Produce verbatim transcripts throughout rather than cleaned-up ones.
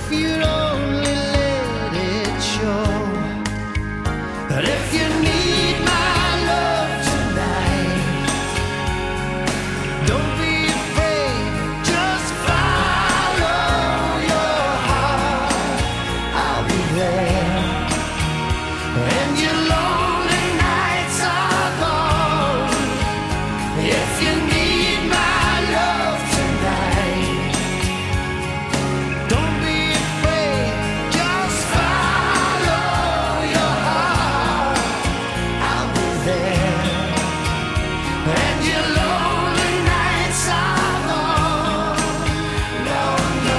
you'd only let it show. But if you need my love tonight, don't be afraid, just follow your heart. I'll be there when your lonely nights are gone. If you need my love tonight, don't be afraid, just follow your heart. I'll be there when your lonely nights are gone. No, no.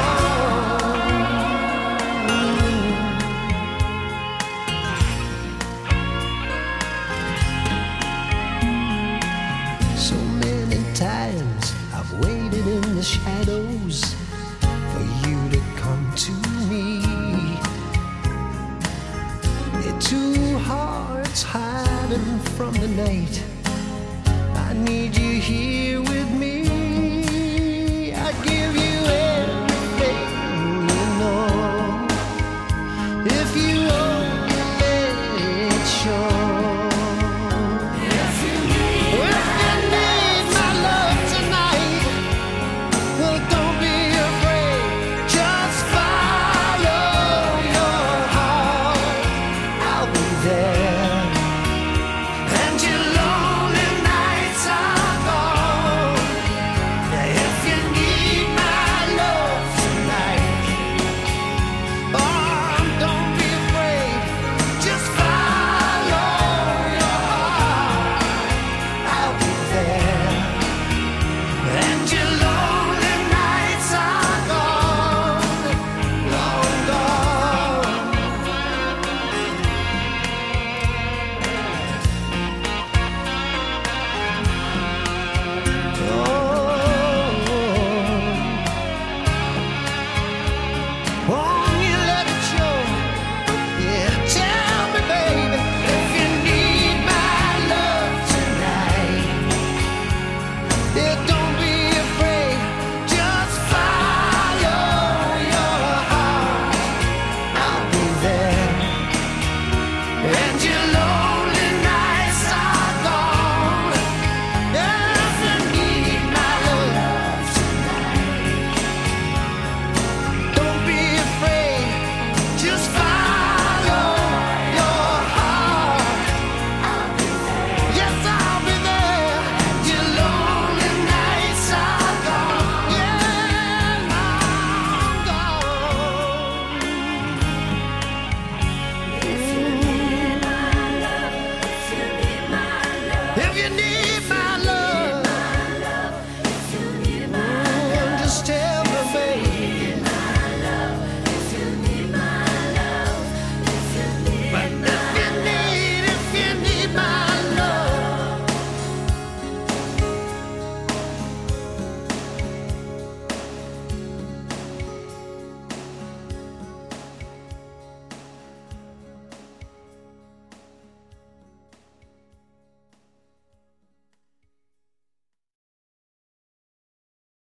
So many times I've waited in the shadows for you to come to me. It's two hearts hiding from the night. I need you here with me.